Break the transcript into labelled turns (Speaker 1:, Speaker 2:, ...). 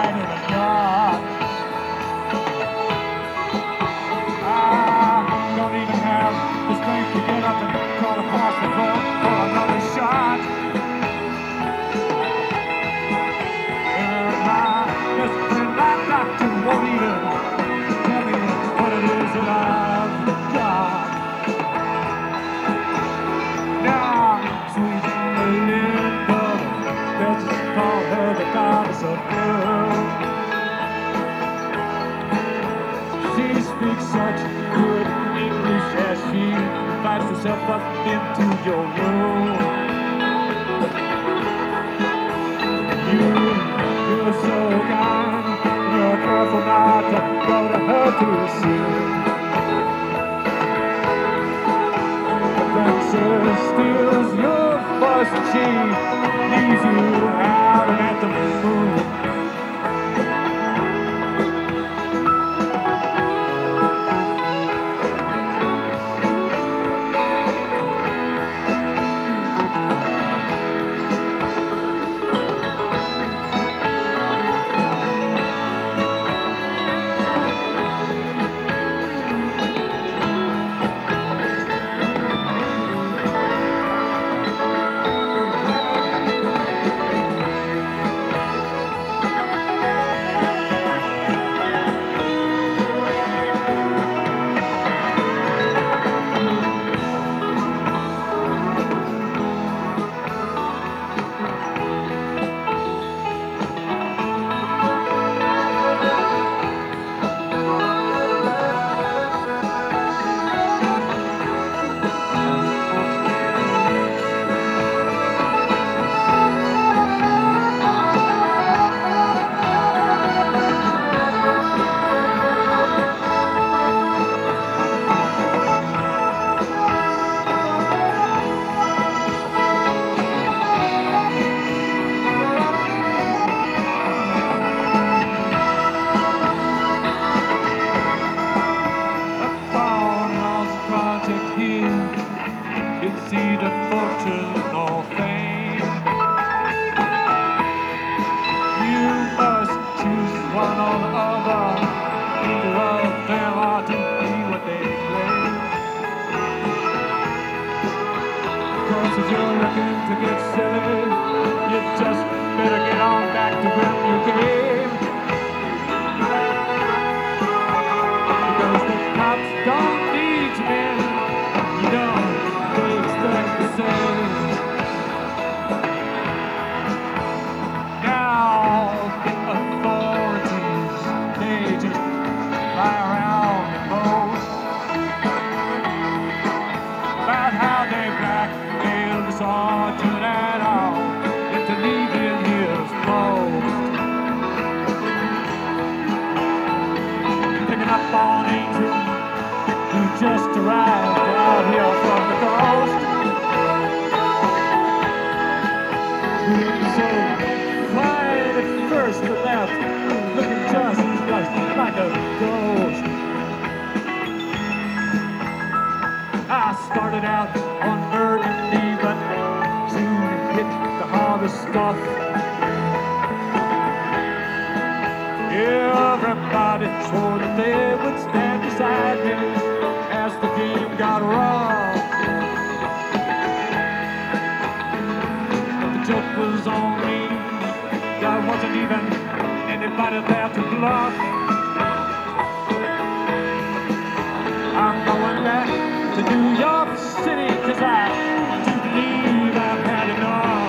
Speaker 1: night in a yacht. I don't even have the strength to get up and crawl across the floor for another shot. And my best friend, my doctor, won't even tell me what it is that I've got. Now, sweet Melinda, let's just call her the goddess of love. She speaks such good English as she invites herself up into your room. You're so kind, you're careful not to go to her too soon. The princess steals your voice and she leaves you out at the moon. Exceeded fortune or fame. You must choose one or the other. Either of them are to be what they claim. Cause if you're looking to get silly, you just better get on back to where you came. Because the cops don't need you, man. You don't. Now the authorities, they just lie around and boast about how they blackmailed the sergeant at all into leaving his post. Picking up on Angel, who just arrived out here from the coast. So quiet at first, but left, looking just like a ghost. I started out on burgundy, but soon hit the hardest stuff. Everybody swore that they would stand beside me as the game got rough. The joke was on me, there wasn't even anybody there to bluff. I'm going back to New York City, cause I do believe I've had enough.